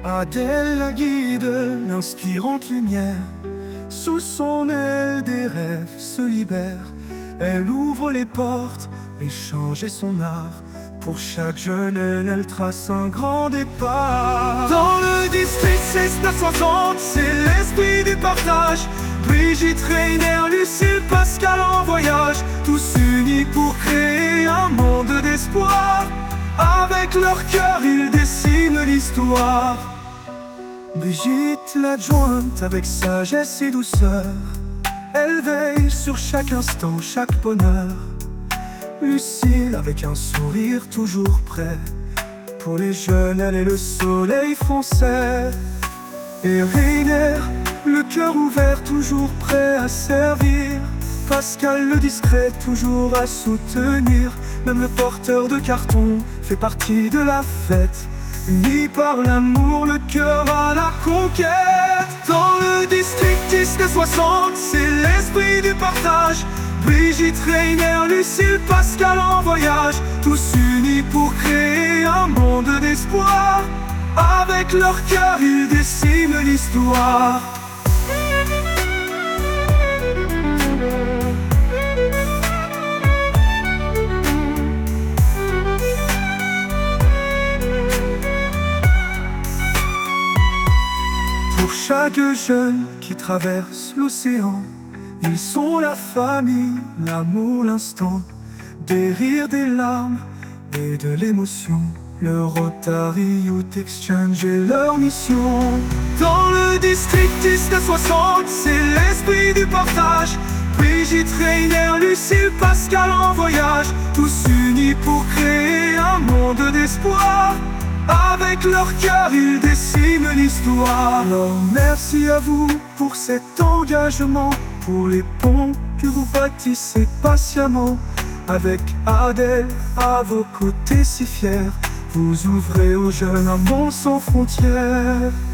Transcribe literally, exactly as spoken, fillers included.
Adèle la guide, l'inspirante lumière. Sous son aile des rêves se libèrent. Elle ouvre les portes, l'échange et son art. Pour chaque jeune, elle, elle trace un grand départ. Dans le district seize neuf cent trente, c'est l'esprit du partage. Brigitte, Rainer, Lucille, Pascal en voyage. Tous unis pour créer un monde d'espoir. Avec leur cœur, ils dessinent l'histoire. Brigitte, l'adjointe, avec sagesse et douceur, elle veille sur chaque instant, chaque bonheur. Lucille, avec un sourire toujours prêt, pour les jeunes, elle est le soleil français. Et Rainer, le cœur ouvert, toujours prêt à servir. Pascal, le discret, toujours à soutenir. Même le porteur de carton fait partie de la fête. Unis par l'amour, le cœur à la conquête. Dans le district dix-neuf soixante, c'est l'esprit du partage. Brigitte, Rainer, Lucille, Pascal en voyage. Tous unis pour créer un monde d'espoir. Avec leur cœur, ils dessinent l'histoire. Pour chaque jeune qui traverse l'océan, ils sont la famille, l'amour, l'instant. Des rires, des larmes et de l'émotion. Le Rotary Youth Exchange est leur mission. Dans le district dix-neuf soixante, c'est l'esprit du partage. Brigitte, Rainer, Lucille, Pascal en voyage. Tous unis pour créer un monde d'espoir. Avec leur cœur, ils dessinent l'histoire. Alors merci à vous pour cet engagement, pour les ponts que vous bâtissez patiemment. Avec Adèle à vos côtés si fiers, vous ouvrez aux jeunes un monde sans frontières.